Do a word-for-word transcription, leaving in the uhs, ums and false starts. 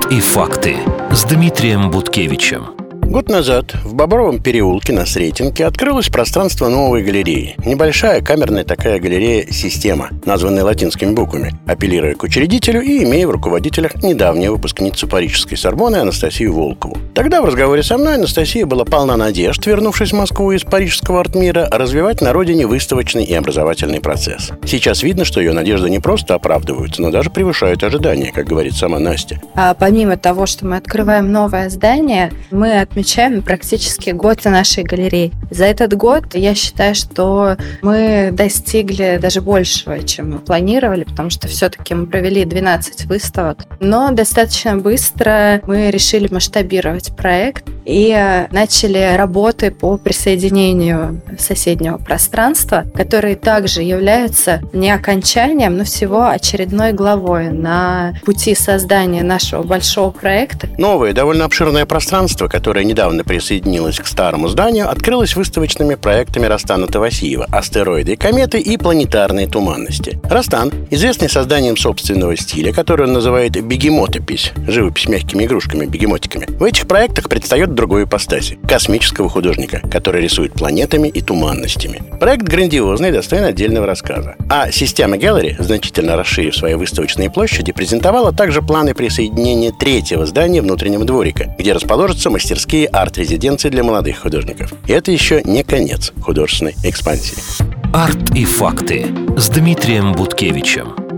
и факты с Дмитрием Буткевичем. Год назад в Бобровом переулке на Сретенке открылось пространство новой галереи. Небольшая камерная такая галерея «Система», названная латинскими буквами, апеллируя к учредителю и имея в руководителях недавнюю выпускницу Парижской Сорбонны Анастасию Волкову. Тогда в разговоре со мной Анастасия была полна надежд, вернувшись в Москву из парижского арт-мира, развивать на родине выставочный и образовательный процесс. Сейчас видно, что ее надежды не просто оправдываются, но даже превышают ожидания, как говорит сама Настя. А помимо того, что мы открываем новое здание, мы отмечаем Отмечаем практически год нашей галереи. За этот год я считаю, что мы достигли даже большего, чем мы планировали, потому что все-таки мы провели двенадцать выставок. Но достаточно быстро мы решили масштабировать проект и начали работы по присоединению соседнего пространства, которые также являются не окончанием, но всего очередной главой на пути создания нашего большого проекта. Новое, довольно обширное пространство, которое недавно присоединилась к старому зданию, открылась выставочными проектами Растана Тавасиева «Астероиды и кометы» и «Планетарные туманности». Растан, известный созданием собственного стиля, который он называет «бегемотопись» — живопись мягкими игрушками, бегемотиками. В этих проектах предстает другой ипостаси — космического художника, который рисует планетами и туманностями. Проект грандиозный и достоин отдельного рассказа. А «Система Gallery», значительно расширив свои выставочные площади, презентовала также планы присоединения третьего здания внутреннего дворика, где расположатся мастерские арт-резиденции для молодых художников. И это еще не конец художественной экспансии. Арт и факты с Дмитрием Буткевичем.